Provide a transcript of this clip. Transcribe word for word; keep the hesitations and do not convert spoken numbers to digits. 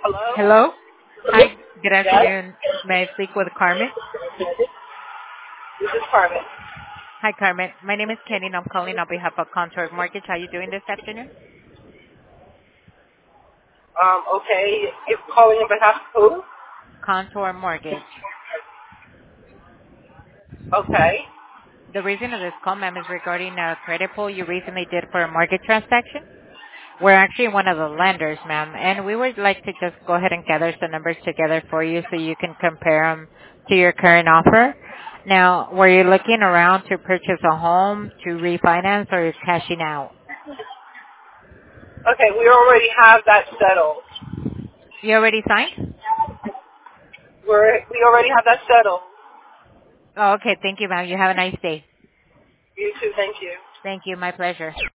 Hello? Hello. Hi, good Yes? afternoon. May I speak with Carmen? This is Carmen. Hi, Carmen. My name is Kenny, and I'm calling on behalf of Contour Mortgage. How are you doing this afternoon? Um, okay. You're calling on behalf of who? Contour Mortgage. Okay. The reason of this call, ma'am, is regarding a credit pull you recently did for a mortgage transaction. We're actually one of the lenders, ma'am, and we would like to just go ahead and gather some numbers together for you so you can compare them to your current offer. Now, were you looking around to purchase a home, to refinance, or you're cashing out? Okay, we already have that settled. You already signed? We're, we already have that settled. Oh, okay. Thank you, ma'am. You have a nice day. You too, thank you. Thank you. My pleasure.